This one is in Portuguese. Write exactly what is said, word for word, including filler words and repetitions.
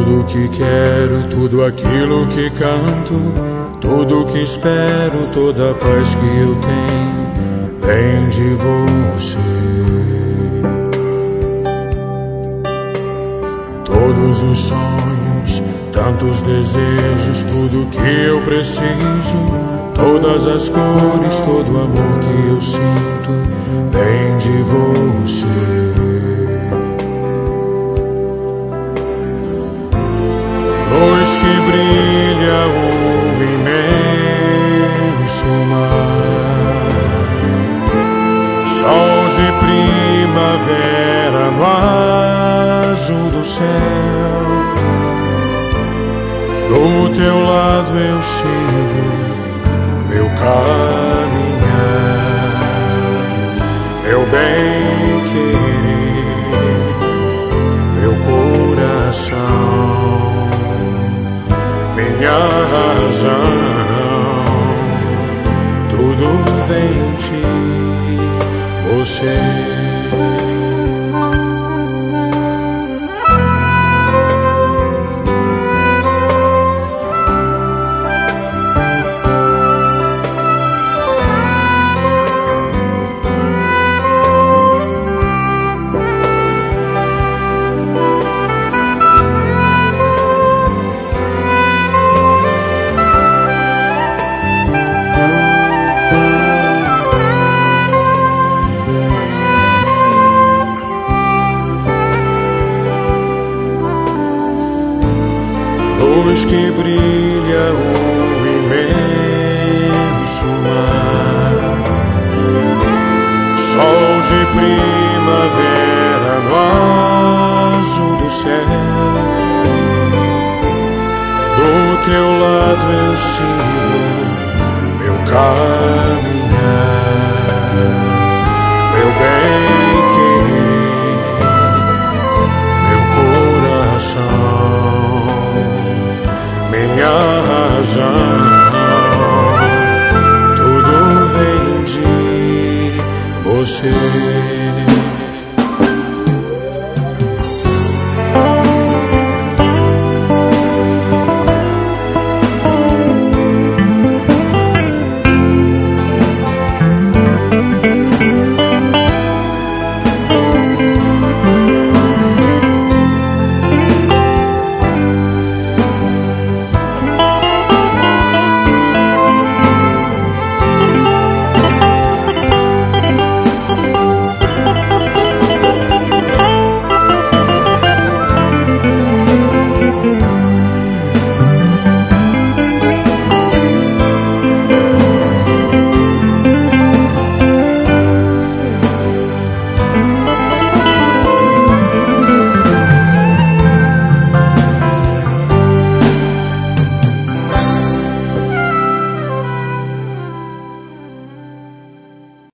Tudo que quero, tudo aquilo que canto, tudo que espero, toda a paz que eu tenho, vem de você. Todos os sonhos, tantos desejos, tudo que eu preciso, todas as cores, todo o amor que eu sinto, vem de você. Luz que brilha o imenso mar, sol de primavera no azul do céu. Do teu lado eu sigo meu caminhar, meu bem querer, meu coração, minha razão, tudo vem de você. Luz que brilha o imenso mar, sol de primavera no azul do céu. Do teu lado eu sigo meu caminhar, meu bem querer, meu coração, minha razão, tudo vem de você.